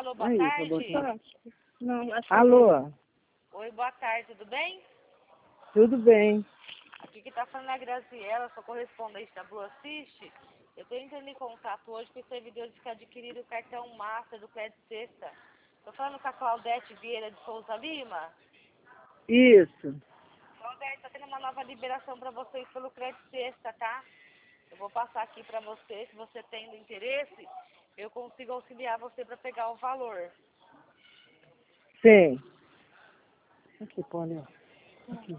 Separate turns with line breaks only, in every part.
Alô, boa
Aí,
tarde.
Não, acho que
Alô,
Oi, boa tarde, tudo bem?
tudo bem?
Aqui que tá falando é a Graziela, sou correspondente da Blue Assist. Eu estou entrando em contato hoje com os servidores que adquiriram o cartão Master do Crédito Sexta. Estou falando com a Claudete Vieira de Souza Lima.
Isso.
Claudete, está tendo uma nova liberação para vocês pelo Crédito Sexta, tá? Eu vou passar aqui para você, se você tem interesse, eu consigo auxiliar você para pegar o valor.
Sim. Aqui, Paulinho. Aqui.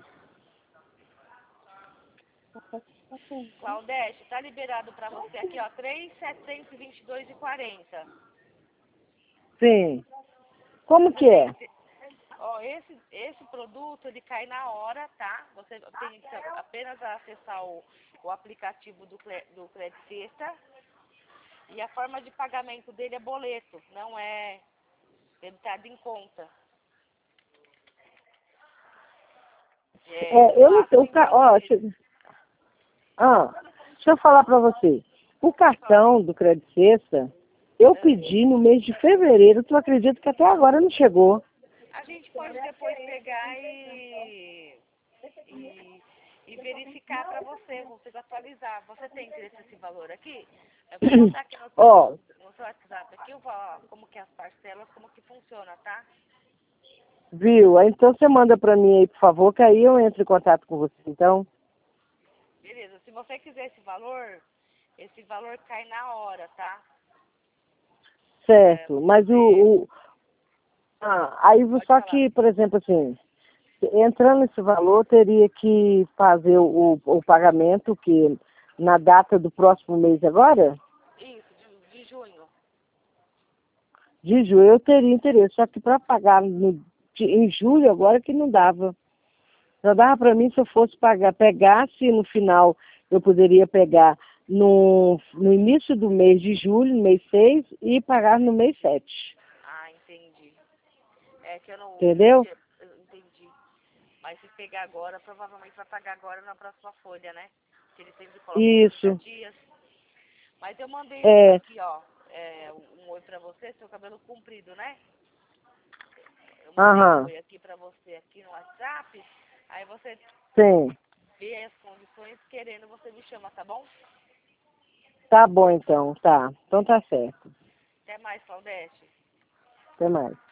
Claudete, está liberado para você aqui, ó, 3.722,40.
Sim. Como que é?
Ó, esse produto, ele cai na hora, tá? Você tem que apenas acessar o aplicativo do Crédito Sexta. E a forma de pagamento dele é boleto, não é debitado em conta.
Eu não sei. Deixa eu falar para você. O cartão do Crédito Sexta, eu pedi no mês de fevereiro. Tu acredita que até agora não chegou?
A gente pode depois pegar e verificar para você atualizar. Você tem interesse nesse valor aqui? Eu vou botar aqui no
Ó,
seu WhatsApp aqui, eu vou, ó, como que é as parcelas, como que funciona, tá?
viu? Aí, então você manda para mim aí, por favor, que aí eu entro em contato com você, então.
Beleza, se você quiser esse valor cai na hora, tá?
Certo. Mas aí
Pode
só
falar.
que, por exemplo, assim, entrando nesse valor, teria que fazer o pagamento que na data do próximo mês agora,
Isso, de junho.
de julho, eu teria interesse. Só que para pagar em julho agora que não dava. Só dava para mim se eu fosse pegasse no final, eu poderia pegar no início do mês de julho, no mês 6, e pagar no mês 7.
Ah, entendi. É que eu não...
Entendeu?
Eu entendi. Mas se pegar agora, provavelmente vai pagar agora na próxima folha, né? Que eles sempre colocam 30
Isso.
dias. Mas eu mandei
É.
aqui, ó, um oi pra você, seu cabelo comprido, né? Eu mandei um oi aqui pra você aqui no WhatsApp. Aí você
Sim.
vê as condições, querendo, você me chama, tá bom?
Tá bom então, tá. Então tá certo.
Até mais, Claudete.
Até mais.